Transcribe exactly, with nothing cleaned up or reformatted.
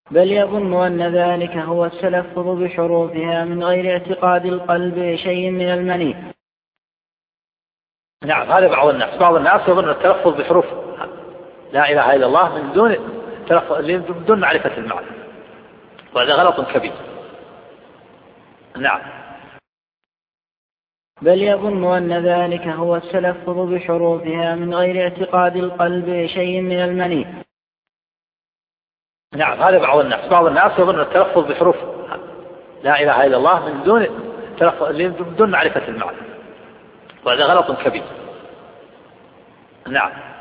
بل يظن أن ذلك هو التلفظ بحروفها من غير اعتقاد القلب شيء من المني. نعم، هذا بعض الناس بعض الناس يظن التلفظ بحروف لا إله إلا الله من دون من دون معرفة المعنى، وهذا غلط كبير. نعم. بل يظن أن ذلك هو التلفظ بحروفها من غير اعتقاد القلب شيء من المني. نعم، هذا بعض الناس بعض الناس يظن التلفظ بحروف لا إله إلا الله من دون من دون معرفة المعنى، وهذا غلط كبير. نعم.